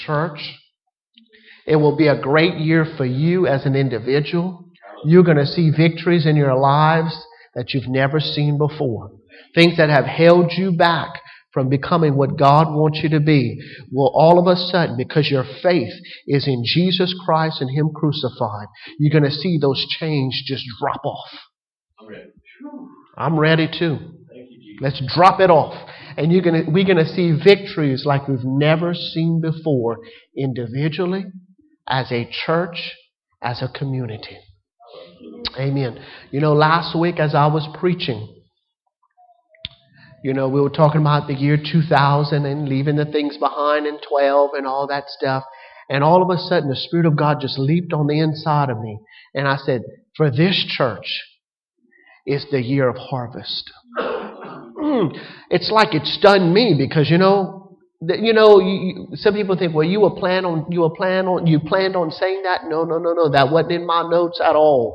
church. It will be a great year for you as an individual. You're going to see victories in your lives that you've never seen before. Things that have held you back from becoming what God wants you to be will all of a sudden, because your faith is in Jesus Christ and Him crucified, you're going to see those chains just drop off. I'm ready too. Let's drop it off. And we're going to see victories like we've never seen before, individually, as a church, as a community. Amen. Last week as I was preaching, we were talking about the year 2000 and leaving the things behind in 12 and all that stuff. And all of a sudden, the Spirit of God just leaped on the inside of me. And I said, for this church, it's the year of harvest. It's like it stunned me because, some people think, well, you planned on saying that? No. That wasn't in my notes at all.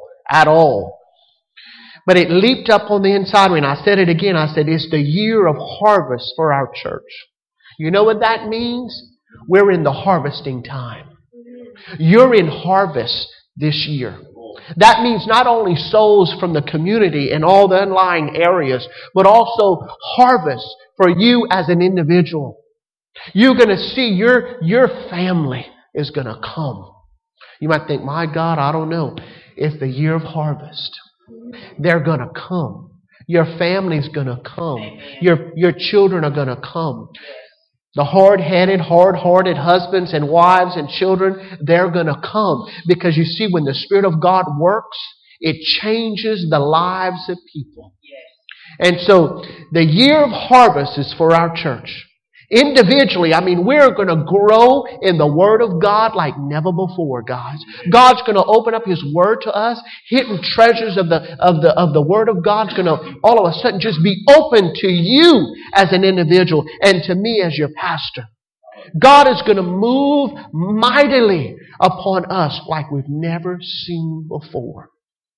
But it leaped up on the inside of me, and I said it again. I said, it's the year of harvest for our church. You know what that means? We're in the harvesting time. You're in harvest this year. That means not only souls from the community and all the underlying areas, but also harvest for you as an individual. You're going to see your family is going to come. You might think, my God, I don't know. It's the year of harvest. They're going to come. Your family's going to come. Your children are going to come. The hard-headed, hard-hearted husbands and wives and children, they're going to come. Because you see, when the Spirit of God works, it changes the lives of people. And so, the year of harvest is for our church. Individually, we're going to grow in the Word of God like never before, guys. God's going to open up His Word to us. Hidden treasures of the Word of God's going to all of a sudden just be open to you as an individual and to me as your pastor. God is going to move mightily upon us like we've never seen before.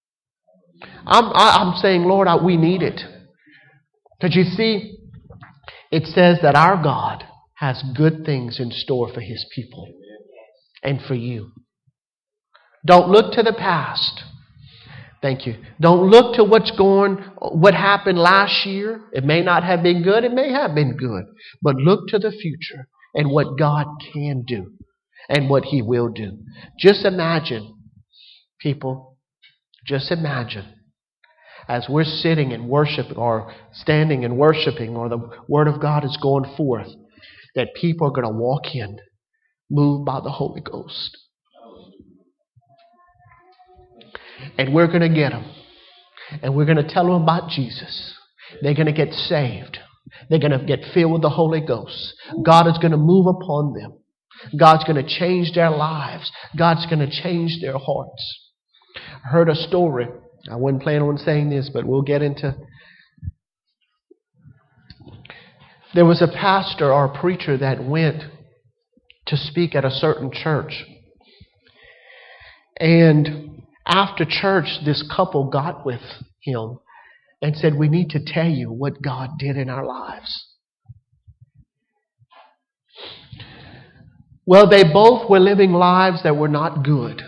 I'm saying, Lord, we need it. Because you see, it says that our God has good things in store for His people and for you. Don't look to the past. Thank you. Don't look to what happened last year. It may not have been good. It may have been good. But look to the future and what God can do and what He will do. Just imagine, people, just imagine. As we're sitting and worshiping or standing and worshiping or the Word of God is going forth, that people are going to walk in, moved by the Holy Ghost. And we're going to get them. And we're going to tell them about Jesus. They're going to get saved. They're going to get filled with the Holy Ghost. God is going to move upon them. God's going to change their lives. God's going to change their hearts. I heard a story. I wasn't planning on saying this, but we'll get into. There was a pastor or a preacher that went to speak at a certain church. And after church, this couple got with him and said, we need to tell you what God did in our lives. Well, they both were living lives that were not good.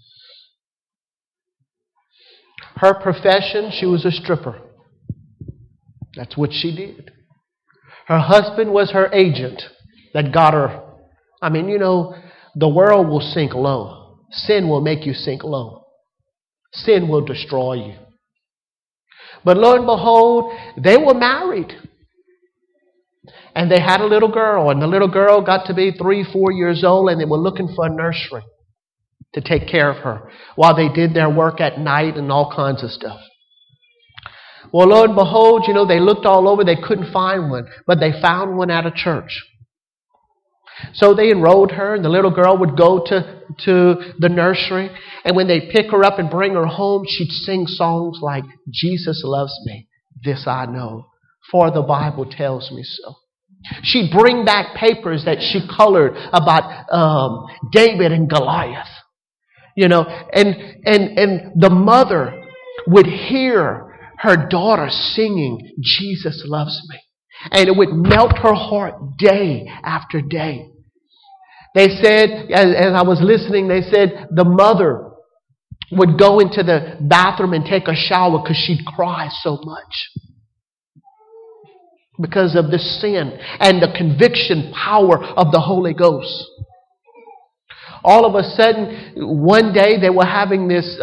Her profession, she was a stripper. That's what she did. Her husband was her agent that got her. The world will sink low. Sin will make you sink low. Sin will destroy you. But lo and behold, they were married. And they had a little girl. And the little girl got to be 3-4 years old, and they were looking for a nursery to take care of her while they did their work at night and all kinds of stuff. Well, lo and behold, they looked all over. They couldn't find one, but they found one at a church. So they enrolled her, and the little girl would go to the nursery. And when they'd pick her up and bring her home, she'd sing songs like, Jesus loves me, this I know, for the Bible tells me so. She'd bring back papers that she colored about David and Goliath. And the mother would hear her daughter singing, Jesus loves me. And it would melt her heart day after day. They said, as I was listening, they said the mother would go into the bathroom and take a shower because she'd cry so much because of the sin and the conviction power of the Holy Ghost. All of a sudden, one day they were having this,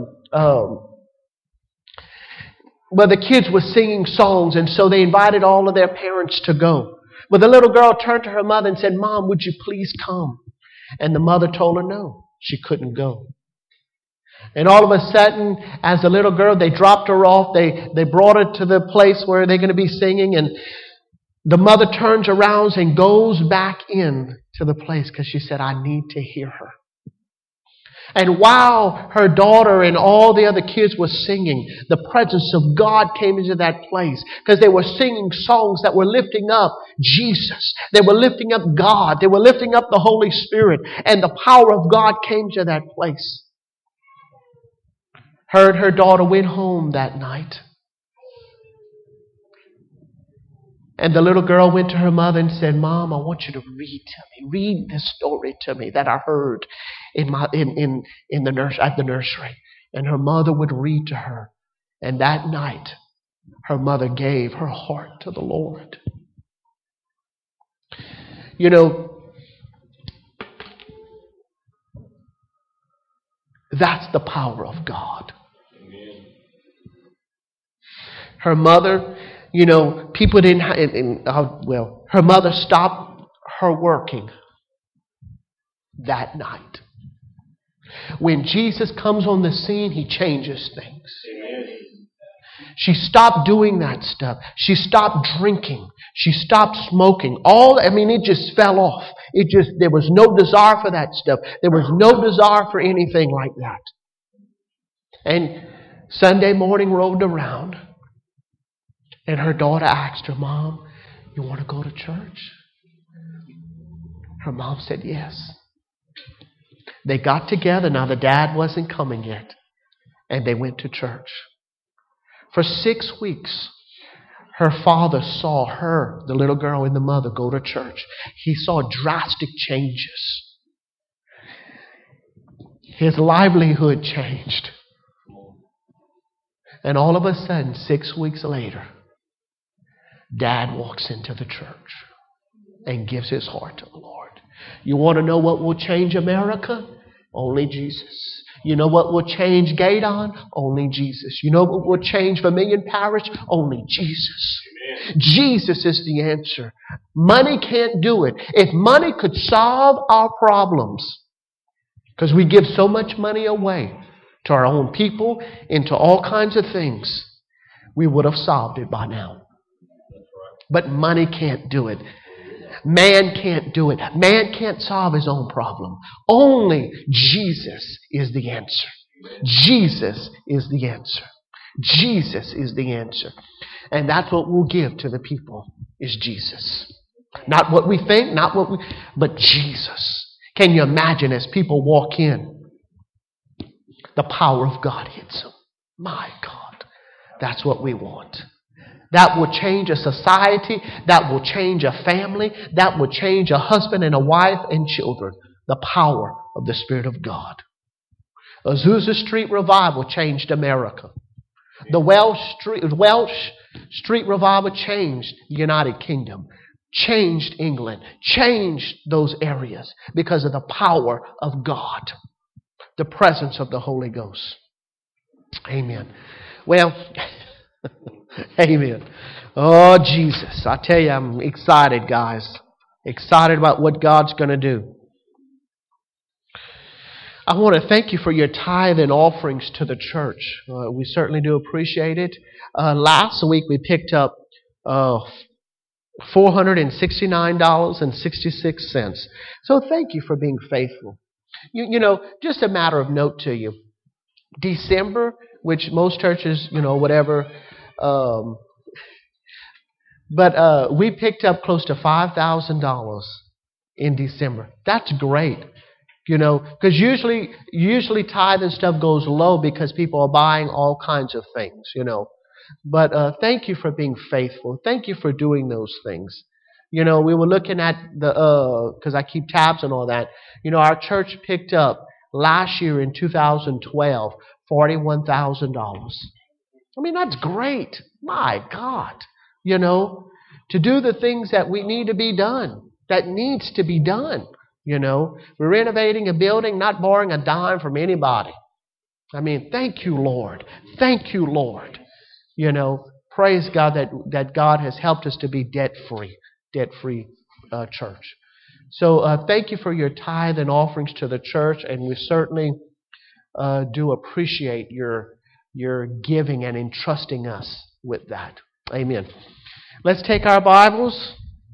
the kids were singing songs, and so they invited all of their parents to go. But the little girl turned to her mother and said, "Mom, would you please come?" And the mother told her no, she couldn't go. And all of a sudden, as the little girl, they dropped her off. They brought her to the place where they're going to be singing. And the mother turns around and goes back in to the place because she said, "I need to hear her." And while her daughter and all the other kids were singing, the presence of God came into that place because they were singing songs that were lifting up Jesus. They were lifting up God. They were lifting up the Holy Spirit. And the power of God came to that place. Her daughter went home that night. And the little girl went to her mother and said, "Mom, I want you to read to me. Read this story to me that I heard at the nursery." And her mother would read to her. And that night, her mother gave her heart to the Lord. You know, that's the power of God. Her mother, you know, people didn't, her mother stopped her working that night. When Jesus comes on the scene, He changes things. Amen. She stopped doing that stuff. She stopped drinking. She stopped smoking. It just fell off. There was no desire for that stuff. There was no desire for anything like that. And Sunday morning rolled around. And her daughter asked her, "Mom, you want to go to church?" Her mom said yes. They got together. Now the dad wasn't coming yet. And they went to church. For 6 weeks, her father saw her, the little girl and the mother, go to church. He saw drastic changes. His livelihood changed. And all of a sudden, 6 weeks later, Dad walks into the church and gives his heart to the Lord. You want to know what will change America? Only Jesus. You know what will change Gaydon? Only Jesus. You know what will change Vermilion Parish? Only Jesus. Amen. Jesus is the answer. Money can't do it. If money could solve our problems, because we give so much money away to our own people, into all kinds of things, we would have solved it by now. But money can't do it. Man can't do it. Man can't solve his own problem. Only Jesus is the answer. Jesus is the answer. Jesus is the answer. And that's what we'll give to the people, is Jesus. Not what we think, but Jesus. Can you imagine as people walk in, the power of God hits them? My God, that's what we want. That will change a society. That will change a family. That will change a husband and a wife and children. The power of the Spirit of God. Azusa Street Revival changed America. The Welsh Street Revival changed the United Kingdom. Changed England. Changed those areas because of the power of God. The presence of the Holy Ghost. Amen. Well... Amen. Oh, Jesus. I tell you, I'm excited, guys. Excited about what God's going to do. I want to thank you for your tithe and offerings to the church. We certainly do appreciate it. Last week we picked up $469.66. So thank you for being faithful. You know, just a matter of note to you. December, which most churches, whatever... But we picked up close to $5,000 in December. That's great, because usually tithe and stuff goes low because people are buying all kinds of things, But thank you for being faithful. Thank you for doing those things. You know, we were looking at because I keep tabs and all that. You know, our church picked up last year in 2012, $41,000. I mean, that's great. My God. You know, to do the things that we need to be done, that needs to be done. You know, we're renovating a building, not borrowing a dime from anybody. I mean, thank you, Lord. Thank you, Lord. You know, praise God that God has helped us to be debt-free church. So thank you for your tithe and offerings to the church, and we certainly do appreciate your giving and entrusting us with that. Amen. Let's take our Bibles.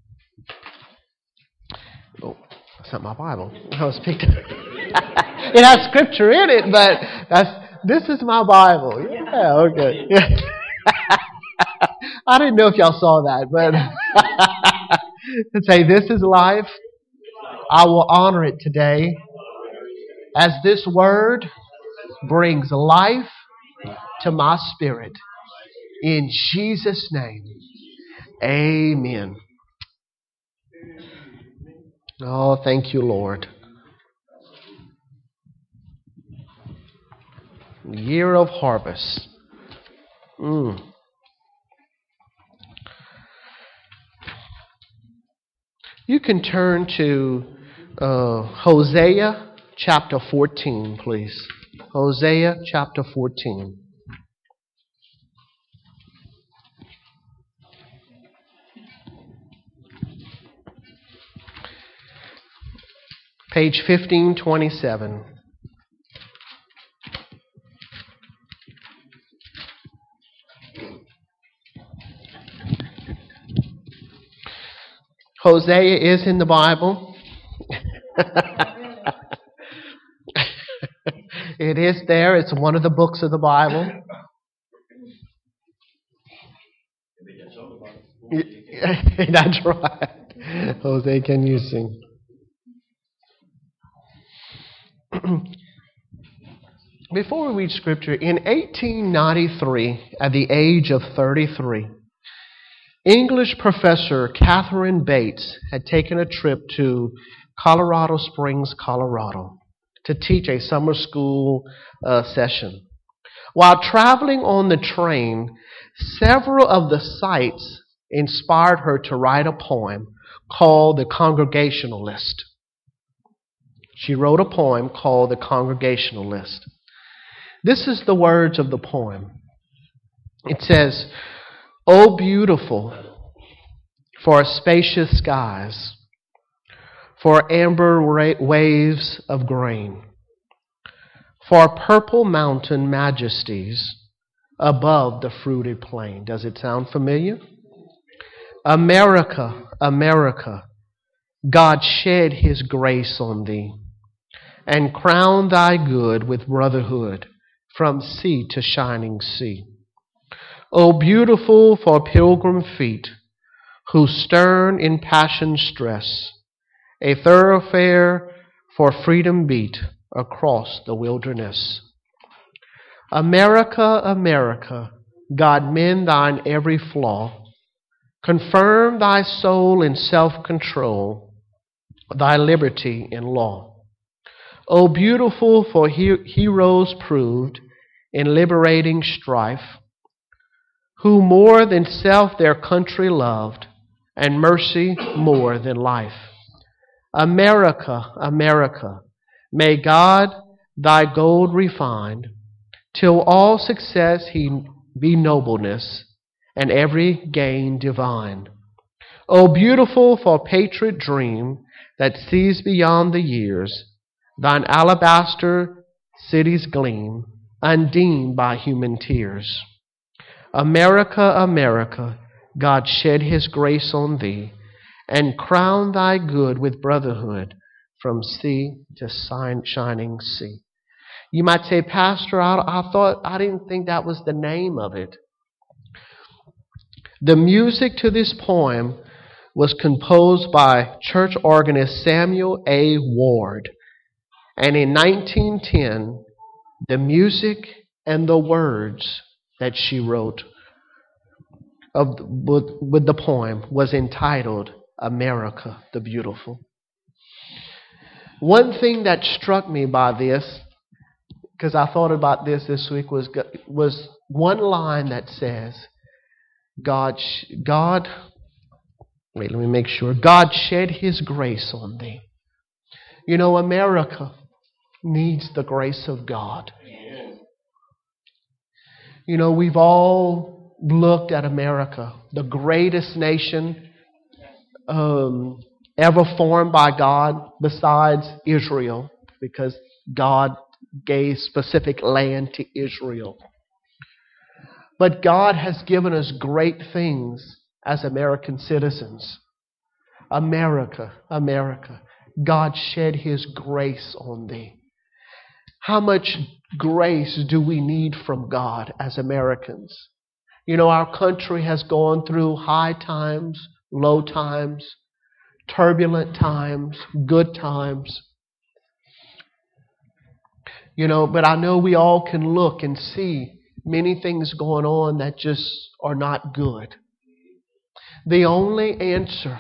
Oh, that's not my Bible. I was picked up. It has scripture in it, but this is my Bible. Yeah, okay. I didn't know if y'all saw that, but and say, this is life. I will honor it today, as this word brings life to my spirit. In Jesus' name, amen. Oh, thank you, Lord. Year of harvest. You can turn to Hosea chapter 14, please. Hosea chapter 14. Page 1527. Hosea is in the Bible. It is there. It's one of the books of the Bible. That's right. Jose, can you sing? Before we read scripture, in 1893, at the age of 33, English professor Catherine Bates had taken a trip to Colorado Springs, Colorado, to teach a summer school session. While traveling on the train, several of the sights inspired her to write a poem called The Congregationalist. She wrote a poem called The Congregationalist. This is the words of the poem. It says, "O beautiful, for spacious skies, for amber waves of grain, for purple mountain majesties above the fruited plain." Does it sound familiar? America, America, God shed His grace on thee and crown thy good with brotherhood from sea to shining sea. O beautiful for pilgrim feet, whose stern impassioned stress a thoroughfare for freedom beat across the wilderness. America, America, God mend thine every flaw, confirm thy soul in self-control, thy liberty in law. O beautiful for heroes proved in liberating strife, who more than self their country loved, and mercy more than life. America, America, may God thy gold refine, till all success he be nobleness, and every gain divine. O beautiful for patriot dream that sees beyond the years, thine alabaster cities gleam, undimmed by human tears. America, America, God shed His grace on thee, and crown thy good with brotherhood from sea to shining sea. You might say, Pastor, I didn't think that was the name of it. The music to this poem was composed by church organist Samuel A. Ward. And in 1910, the music and the words that she wrote with the poem was entitled America the Beautiful. One thing that struck me by this, because I thought about this week, was one line that says, God, wait, let me make sure. God shed His grace on thee. You know, America needs the grace of God. You know, we've all looked at America, the greatest nation ever formed by God besides Israel, because God gave specific land to Israel. But God has given us great things as American citizens. America, God shed His grace on thee. How much grace do we need from God as Americans? You know, our country has gone through high times, low times, turbulent times, good times. You know, but I know we all can look and see many things going on that just are not good. The only answer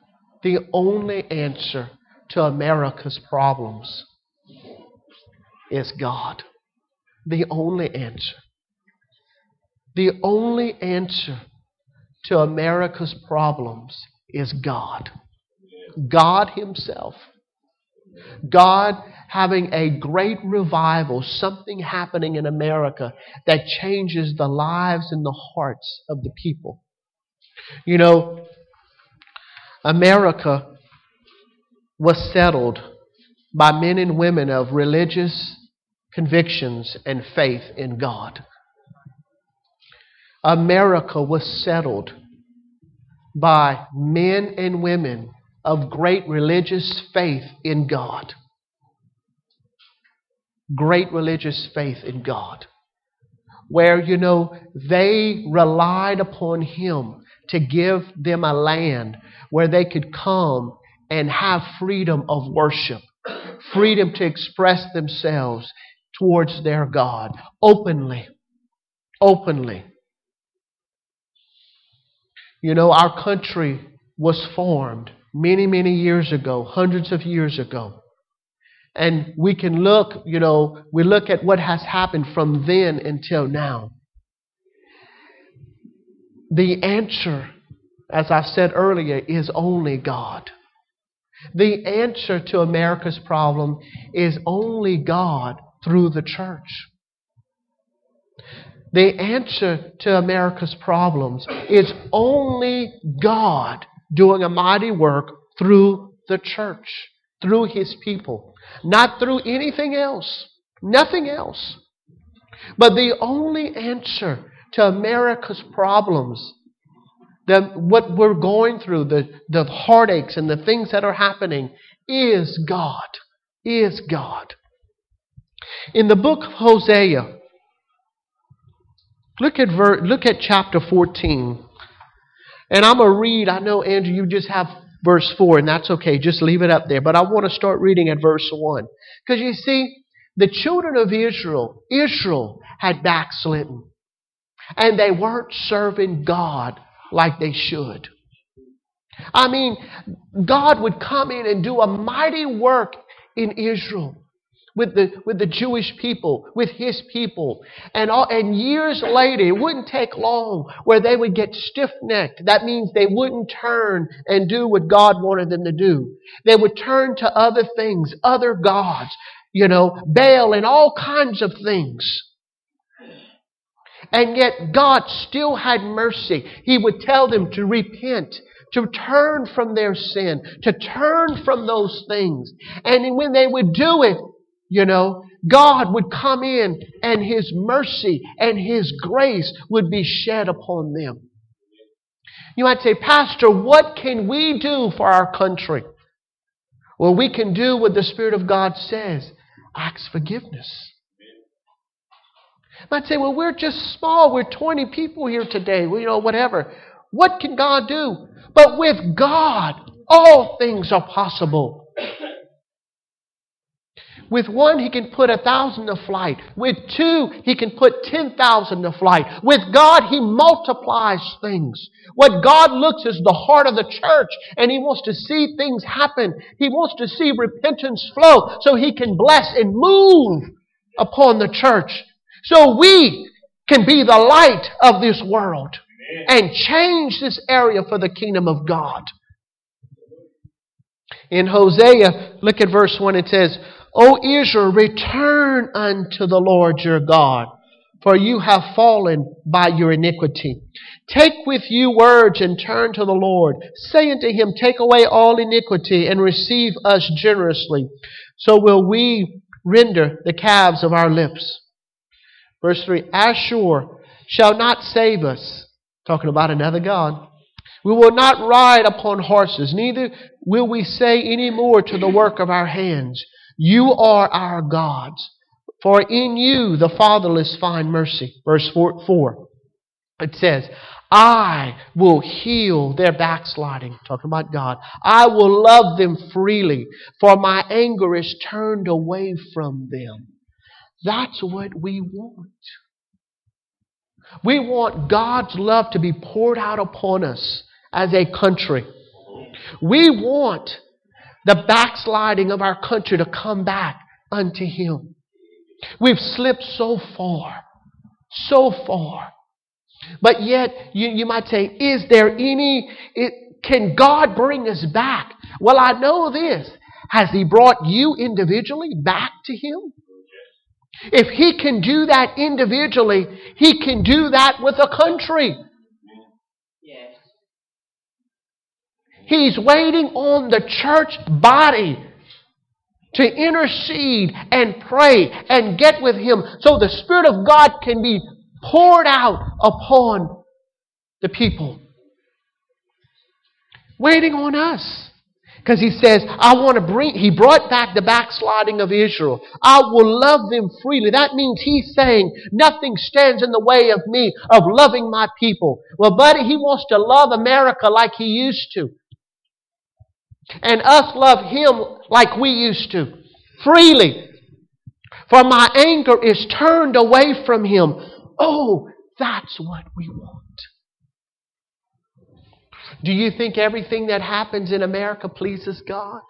to America's problems is God. The only answer. The only answer to America's problems is God. God Himself. God having a great revival, something happening in America that changes the lives and the hearts of the people. You know, America was settled by men and women of religious convictions and faith in God. America was settled by men and women of great religious faith in God. Great religious faith in God. Where, you know, they relied upon Him to give them a land where they could come and have freedom of worship. Freedom to express themselves towards their God openly. Openly. You know, our country was formed many, many years ago, hundreds of years ago. And we can look, you know, we look at what has happened from then until now. The answer, as I said earlier, is only God. The answer to America's problem is only God through the church. The answer to America's problems is only God doing a mighty work through the church, through His people. Not through anything else. Nothing else. But the only answer to America's problems, what we're going through, the heartaches and the things that are happening, is God. Is God. In the book of Hosea, look at chapter 14. And I'm going to read, I know, Andrew, you just have verse 4, and that's okay. Just leave it up there. But I want to start reading at verse 1. Because you see, the children of Israel had backslidden. And they weren't serving God like they should. I mean, God would come in and do a mighty work in Israel. With the Jewish people, with His people. And years later, it wouldn't take long where they would get stiff-necked. That means they wouldn't turn and do what God wanted them to do. They would turn to other things, other gods, you know, Baal and all kinds of things. And yet God still had mercy. He would tell them to repent, to turn from their sin, to turn from those things. And when they would do it, you know, God would come in and His mercy and His grace would be shed upon them. You might say, Pastor, what can we do for our country? Well, we can do what the Spirit of God says. Ask forgiveness. You might say, well, we're just small. We're 20 people here today. You know, whatever. What can God do? But with God, all things are possible. With one, He can put 1,000 to flight. With two, He can put 10,000 to flight. With God, He multiplies things. What God looks is the heart of the church, and He wants to see things happen. He wants to see repentance flow so He can bless and move upon the church. So we can be the light of this world and change this area for the kingdom of God. In Hosea, look at verse 1. It says, O Israel, return unto the Lord your God, for you have fallen by your iniquity. Take with you words and turn to the Lord. Say unto Him, take away all iniquity and receive us generously. So will we render the calves of our lips. Verse 3, Ashur shall not save us. Talking about another God. We will not ride upon horses, neither will we say any more to the work of our hands, you are our gods, for in you the fatherless find mercy. Verse 4, it says, I will heal their backsliding. Talking about God. I will love them freely, for my anger is turned away from them. That's what we want. We want God's love to be poured out upon us as a country. We want the backsliding of our country to come back unto Him. We've slipped so far. But yet, you might say, is there can God bring us back? Well, I know this. Has He brought you individually back to Him? If He can do that individually, He can do that with a country. Yes. He's waiting on the church body to intercede and pray and get with Him so the Spirit of God can be poured out upon the people. Waiting on us. Because He says, He brought back the backsliding of Israel. I will love them freely. That means He's saying, nothing stands in the way of me, of loving my people. Well, buddy, He wants to love America like He used to. And us love Him like we used to. Freely. For my anger is turned away from Him. Oh, that's what we want. Do you think everything that happens in America pleases God?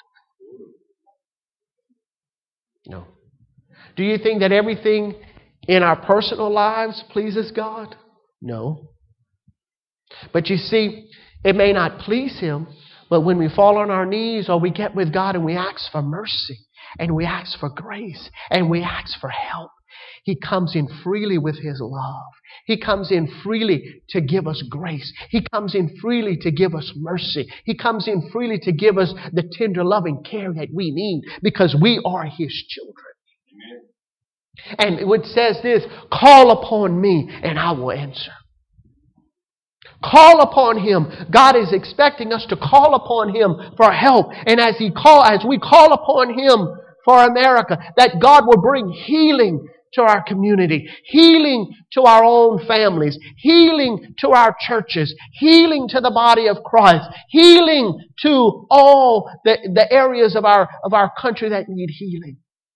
No. Do you think that everything in our personal lives pleases God? No. But you see, it may not please Him, but when we fall on our knees or we get with God and we ask for mercy and we ask for grace and we ask for help, He comes in freely with His love. He comes in freely to give us grace. He comes in freely to give us mercy. He comes in freely to give us the tender loving care that we need because we are His children. Amen. And it says this, call upon me and I will answer. Call upon Him. God is expecting us to call upon Him for help. And as we call upon Him for America, that God will bring healing to our community, healing to our own families, healing to our churches, healing to the body of Christ, healing to all the areas of our country that need healing.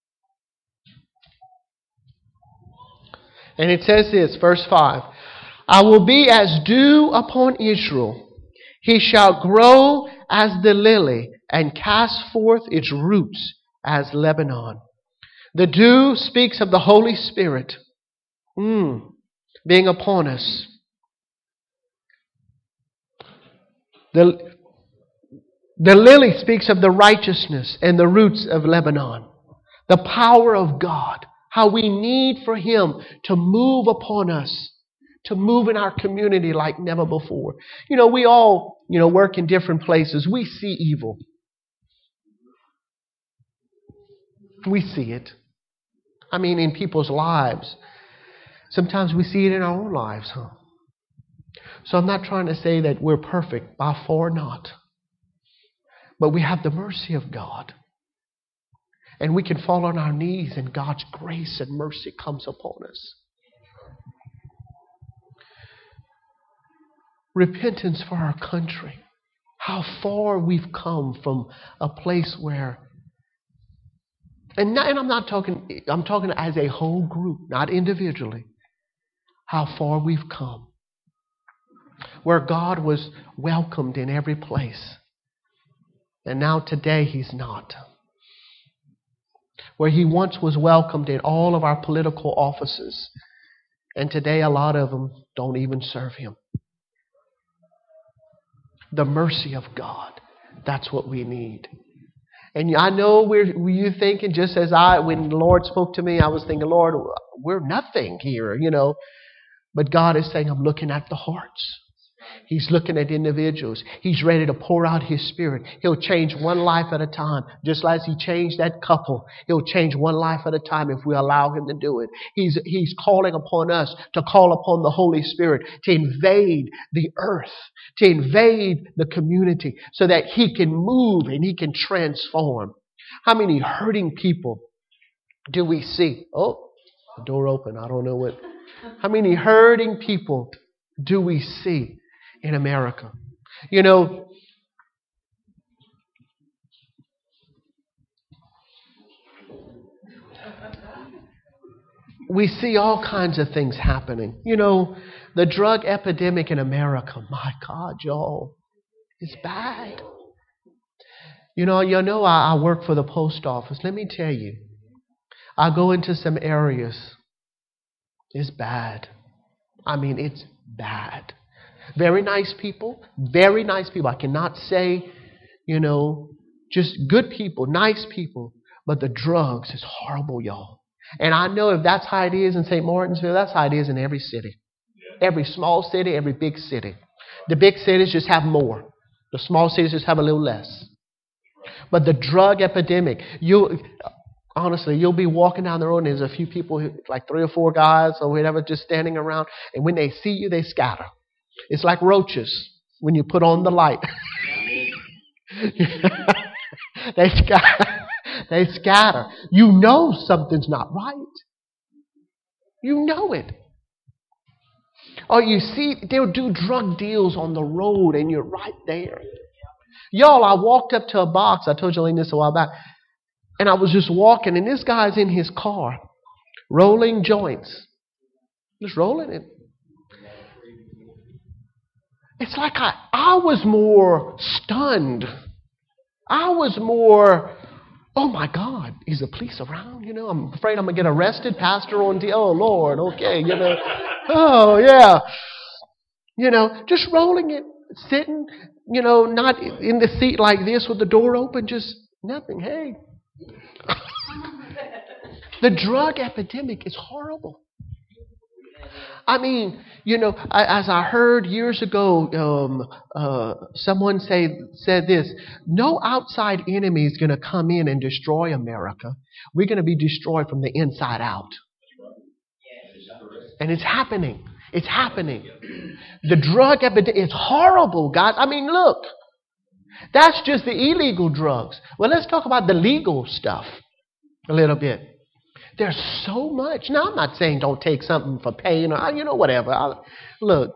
And it says this, verse 5, I will be as dew upon Israel. He shall grow as the lily and cast forth its roots as Lebanon. The dew speaks of the Holy Spirit being upon us. The lily speaks of the righteousness and the roots of Lebanon. The power of God. How we need for Him to move upon us. To move in our community like never before. We all, work in different places. We see evil. We see it. In people's lives. Sometimes we see it in our own lives, So I'm not trying to say that we're perfect. By far not. But we have the mercy of God. And we can fall on our knees and God's grace and mercy comes upon us. Repentance for our country. How far we've come from a place where And I'm talking as a whole group, not individually, how far we've come. Where God was welcomed in every place. And now today He's not. Where He once was welcomed in all of our political offices. And today a lot of them don't even serve Him. The mercy of God. That's what we need. And I know you're thinking, just as when the Lord spoke to me, I was thinking, Lord, we're nothing here, But God is saying, I'm looking at the hearts. He's looking at individuals. He's ready to pour out His Spirit. He'll change one life at a time. Just like He changed that couple. He'll change one life at a time if we allow Him to do it. He's calling upon us to call upon the Holy Spirit to invade the earth, to invade the community so that He can move and He can transform. How many hurting people do we see? Oh, the door open. I don't know what. How many hurting people do we see in America? We see all kinds of things happening. The drug epidemic in America, my God, y'all, it's bad. I work for the post office. Let me tell you, I go into some areas. It's bad. I mean, it's bad. Very nice people. Very nice people. I cannot say, just good people, nice people. But the drugs is horrible, y'all. And I know if that's how it is in St. Martinsville, that's how it is in every city. Every small city, every big city. The big cities just have more. The small cities just have a little less. But the drug epidemic, honestly, you'll be walking down the road and there's a few people, like 3 or 4 guys or whatever, just standing around. And when they see you, they scatter. It's like roaches when you put on the light. They scatter. They scatter. You know something's not right. You know it. Or you see, they'll do drug deals on the road and you're right there. Y'all, I walked up to a box. I told you this a while back. And I was just walking, and this guy's in his car, rolling joints. Just rolling it. It's like I was more stunned. I was more, oh my God, is the police around? I'm afraid I'm going to get arrested. Pastor on TV. Oh, Lord, okay, Oh, yeah. Just rolling it, sitting, not in the seat like this with the door open, just nothing. Hey. The drug epidemic is horrible. I mean, as I heard years ago, someone said this: no outside enemy is going to come in and destroy America. We're going to be destroyed from the inside out. And it's happening. It's happening. The drug epidemic is horrible, guys. I mean, look. That's just the illegal drugs. Well, let's talk about the legal stuff a little bit. There's so much. Now, I'm not saying don't take something for pain or, whatever. Look,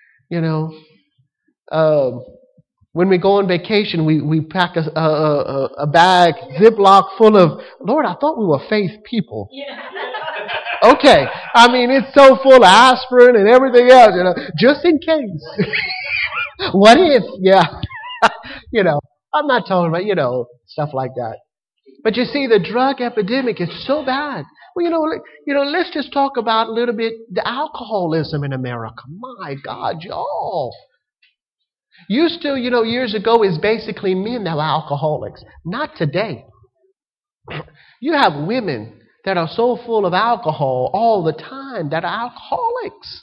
when we go on vacation, we pack a bag, Ziploc full of, Lord, I thought we were faith people. Yeah. Okay. I mean, it's so full of aspirin and everything else, just in case. What if? Yeah. I'm not talking about, stuff like that. But you see, the drug epidemic is so bad. Well, let's just talk about a little bit the alcoholism in America. My God, y'all. Used to, years ago, is basically men that were alcoholics. Not today. You have women that are so full of alcohol all the time that are alcoholics.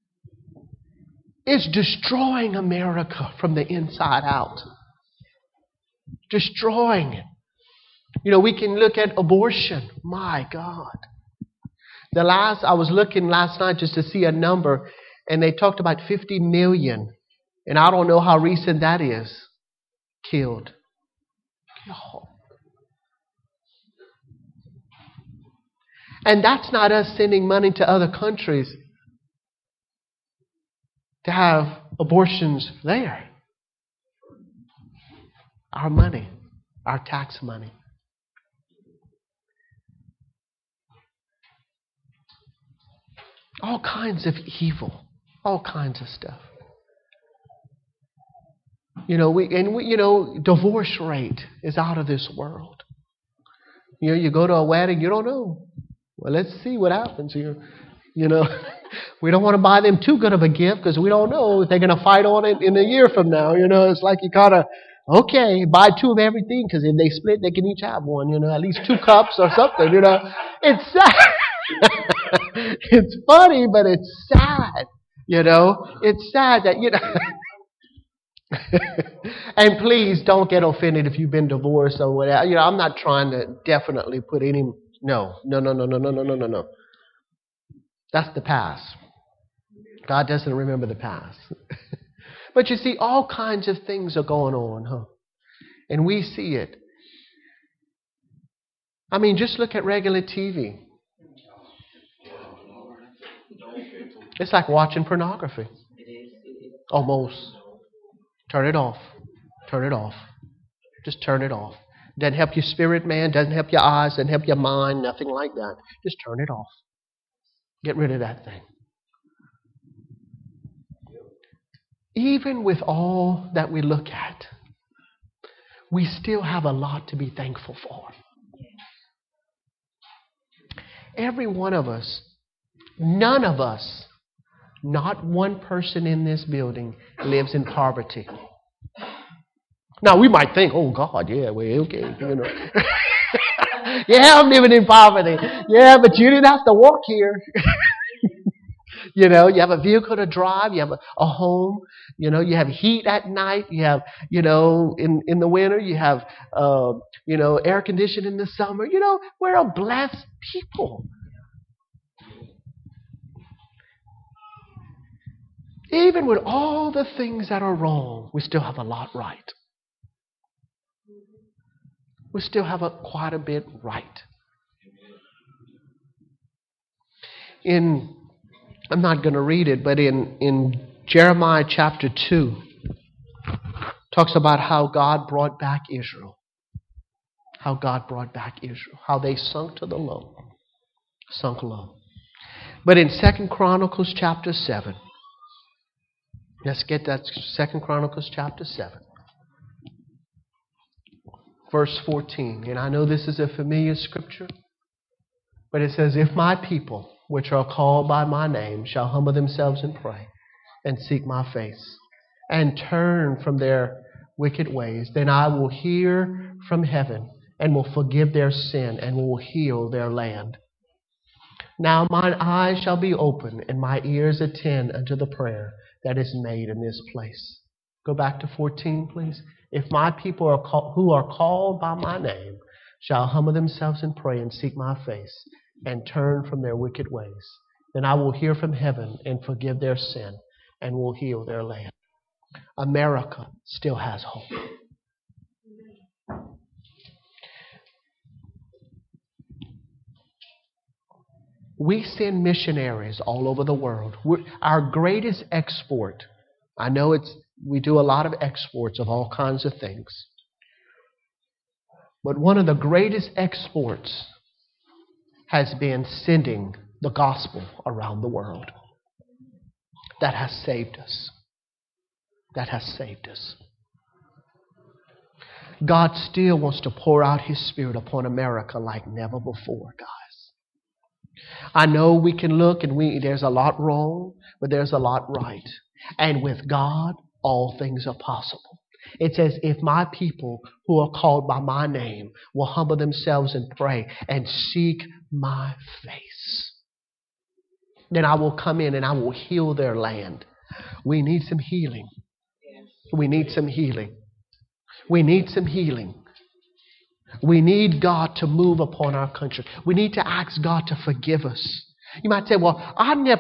It's destroying America from the inside out. Destroying it. We can look at abortion. My God. I was looking last night just to see a number, and they talked about 50 million. And I don't know how recent that is. Killed. And that's not us sending money to other countries to have abortions there. Our money. Our tax money. All kinds of evil. All kinds of stuff. Divorce rate is out of this world. You go to a wedding, you don't know. Well, let's see what happens here. We don't want to buy them too good of a gift because we don't know if they're going to fight on it in a year from now. It's like you gotta, okay, buy 2 of everything because if they split, they can each have one. At least 2 cups or something. It's sad. It's funny, but it's sad. It's sad that And please don't get offended if you've been divorced or whatever. I'm not trying to definitely put any. No. That's the past. God doesn't remember the past. But you see, all kinds of things are going on, huh? And we see it. I mean, just look at regular TV. It's like watching pornography. Almost. Turn it off. Turn it off. Just turn it off. Doesn't help your spirit, man. Doesn't help your eyes. Doesn't help your mind. Nothing like that. Just turn it off. Get rid of that thing. Even with all that we look at, we still have a lot to be thankful for. Every one of us, none of us, not one person in this building lives in poverty. Now we might think, oh God, yeah, well, okay, yeah, I'm living in poverty. Yeah, but you didn't have to walk here. You have a vehicle to drive. You have a home. You have heat at night. You have, in the winter, you have, air conditioning in the summer. We're a blessed people. Even with all the things that are wrong, we still have a lot right. We still have quite a bit right. I'm not going to read it, but in Jeremiah chapter 2, talks about how God brought back Israel. How God brought back Israel. How they sunk low. But in 2 Chronicles chapter 7, let's get that 2 Chronicles chapter 7. Verse 14. And I know this is a familiar scripture, but it says, if my people, which are called by my name, shall humble themselves and pray, and seek my face, and turn from their wicked ways, then I will hear from heaven, and will forgive their sin, and will heal their land. Now mine eyes shall be open, and my ears attend unto the prayer that is made in this place. Go back to 14, please. If my people who are called by my name shall humble themselves and pray and seek my face and turn from their wicked ways, then I will hear from heaven and forgive their sin and will heal their land. America still has hope. We send missionaries all over the world. Our greatest export, I know we do a lot of exports of all kinds of things. But one of the greatest exports has been sending the gospel around the world. That has saved us. That has saved us. God still wants to pour out His Spirit upon America like never before, guys. I know we can look and there's a lot wrong, but there's a lot right. And with God, all things are possible. It says, if my people who are called by my name will humble themselves and pray and seek my face, then I will come in and I will heal their land. We need some healing. We need some healing. We need some healing. We need God to move upon our country. We need to ask God to forgive us. You might say, well, I never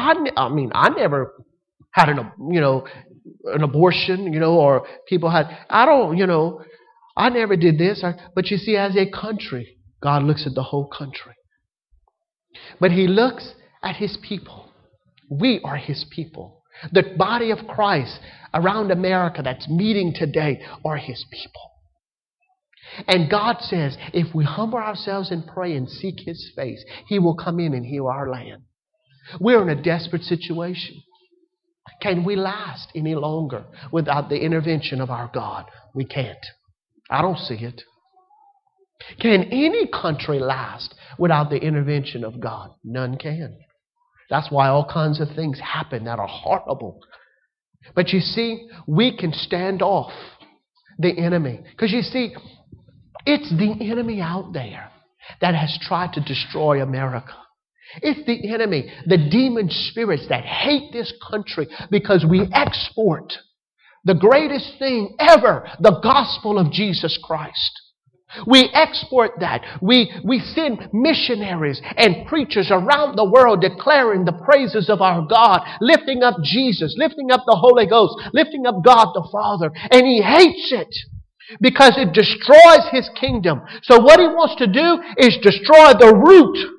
had an abortion, or people had, I never did this. But you see, as a country, God looks at the whole country. But He looks at His people. We are His people. The body of Christ around America that's meeting today are His people. And God says, if we humble ourselves and pray and seek His face, He will come in and heal our land. We're in a desperate situation. Can we last any longer without the intervention of our God? We can't. I don't see it. Can any country last without the intervention of God? None can. That's why all kinds of things happen that are horrible. But you see, we can stand off the enemy. Because you see, it's the enemy out there that has tried to destroy America. It's the enemy, the demon spirits that hate this country because we export the greatest thing ever, the gospel of Jesus Christ. We export that. We send missionaries and preachers around the world declaring the praises of our God, lifting up Jesus, lifting up the Holy Ghost, lifting up God the Father. And He hates it because it destroys His kingdom. So what He wants to do is destroy the root.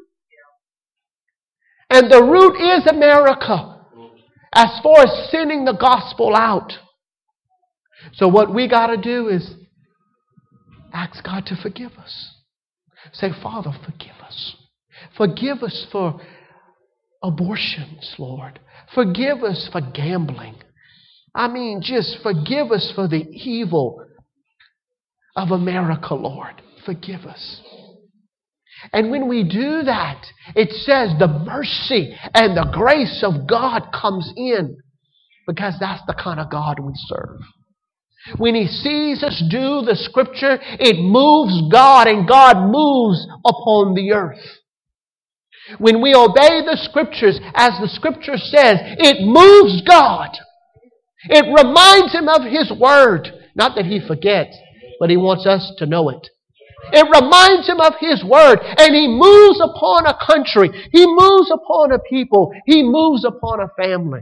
And the root is America as far as sending the gospel out. So what we got to do is ask God to forgive us. Say, Father, forgive us. Forgive us for abortions, Lord. Forgive us for gambling. I mean, just forgive us for the evil of America, Lord. Forgive us. And when we do that, it says the mercy and the grace of God comes in, because that's the kind of God we serve. When He sees us do the Scripture, it moves God, and God moves upon the earth. When we obey the Scriptures, as the Scripture says, it moves God. It reminds Him of His Word. Not that He forgets, but He wants us to know it. It reminds Him of His Word, and He moves upon a country. He moves upon a people. He moves upon a family.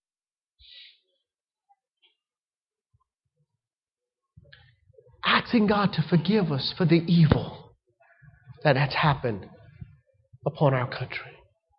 Asking God to forgive us for the evil that has happened upon our country.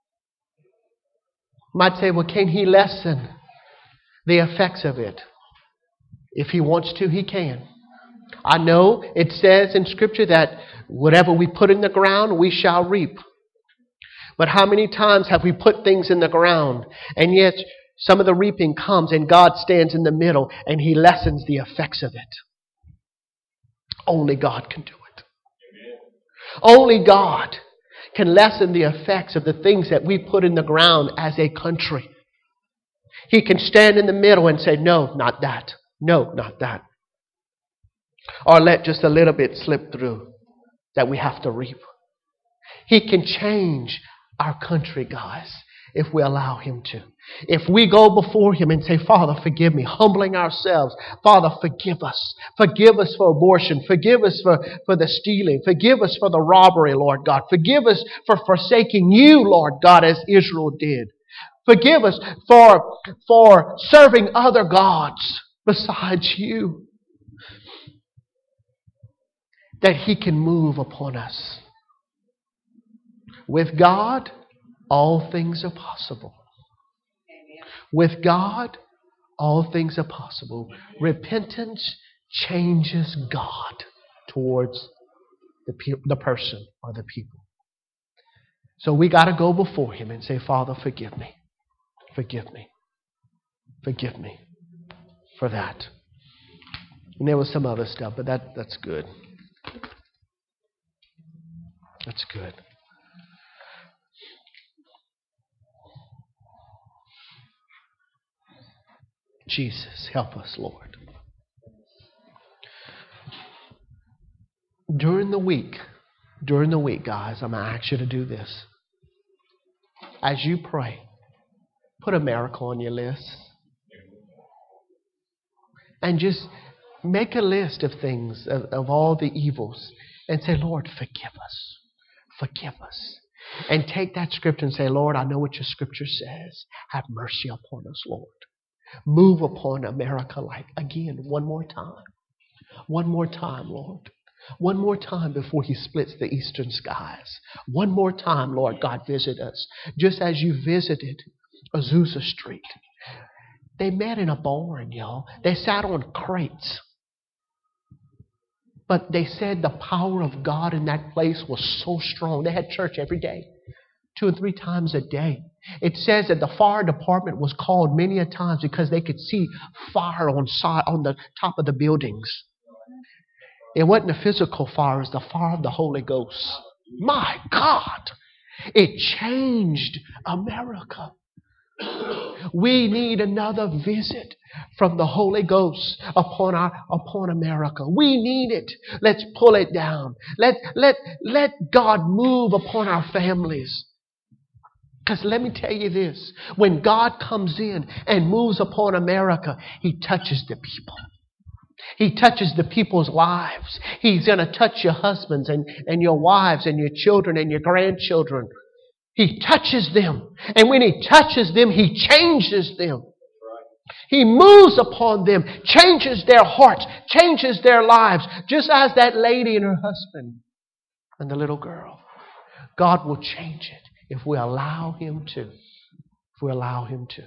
You might say, well, can He lessen the effects of it? If He wants to, He can. I know it says in Scripture that whatever we put in the ground, we shall reap. But how many times have we put things in the ground, and yet some of the reaping comes and God stands in the middle and He lessens the effects of it? Only God can do it. Only God can lessen the effects of the things that we put in the ground as a country. He can stand in the middle and say, no, not that. No, not that. Or let just a little bit slip through that we have to reap. He can change our country, guys, if we allow Him to. If we go before Him and say, Father, forgive me, humbling ourselves. Father, forgive us. Forgive us for abortion. Forgive us for the stealing. Forgive us for the robbery, Lord God. Forgive us for forsaking You, Lord God, as Israel did. Forgive us for serving other gods besides You. That He can move upon us. With God, all things are possible. With God, all things are possible. Repentance changes God towards the person or the people. So we got to go before Him and say, Father, forgive me. Forgive me. Forgive me for that. And there was some other stuff, but that's good. That's good. Jesus, help us, Lord. During the week, guys, I'm going to ask you to do this. As you pray, put America on your list. And just make a list of things, of all the evils, and say, Lord, forgive us. Forgive us. And take that scripture and say, Lord, I know what Your Scripture says. Have mercy upon us, Lord. Move upon America again, one more time. One more time, Lord. One more time before He splits the eastern skies. One more time, Lord God, visit us. Just as You visited Azusa Street. They met in a barn, y'all. They sat on crates. But they said the power of God in that place was so strong. They had church every day. 2 and 3 times a day. It says that the fire department was called many a times because they could see fire on the top of the buildings. It wasn't a physical fire, it was the fire of the Holy Ghost. My God! It changed America. We need another visit from the Holy Ghost upon America. We need it. Let's pull it down. Let God move upon our families. Because let me tell you this, when God comes in and moves upon America, He touches the people. He touches the people's lives. He's going to touch your husbands and your wives and your children and your grandchildren. He touches them. And when He touches them, He changes them. He moves upon them, changes their hearts, changes their lives, just as that lady and her husband and the little girl. God will change it if we allow Him to. If we allow Him to.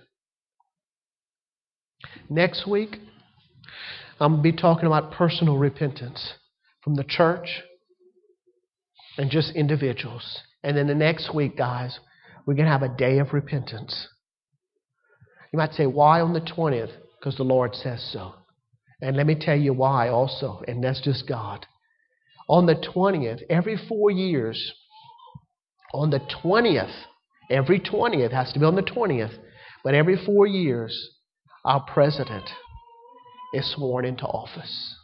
Next week, I'm going to be talking about personal repentance from the church and just individuals. And then the next week, guys, we're going to have a day of repentance. You might say, why on the 20th? Because the Lord says so. And let me tell you why also, and that's just God. On the 20th, every 4 years, on the 20th, every 20th, has to be on the 20th, but every 4 years, our president is sworn into office.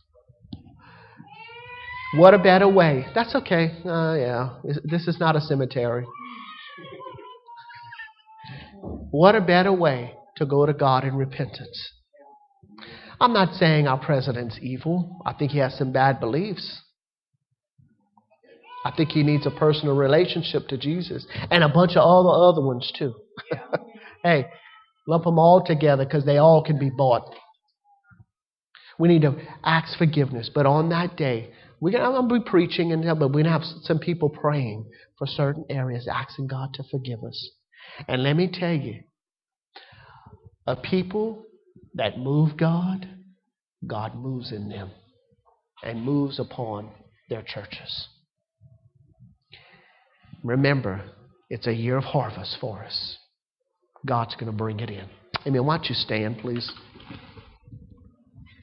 What a better way. That's okay. This is not a cemetery. What a better way to go to God in repentance. I'm not saying our president's evil. I think he has some bad beliefs. I think he needs a personal relationship to Jesus and a bunch of all the other ones too. Hey, lump them all together because they all can be bought. We need to ask forgiveness. But on that day, I'm going to be preaching, but we're going to have some people praying for certain areas, asking God to forgive us. And let me tell you, a people that move God, God moves in them and moves upon their churches. Remember, it's a year of harvest for us. God's going to bring it in. Amen. Why don't you stand, please?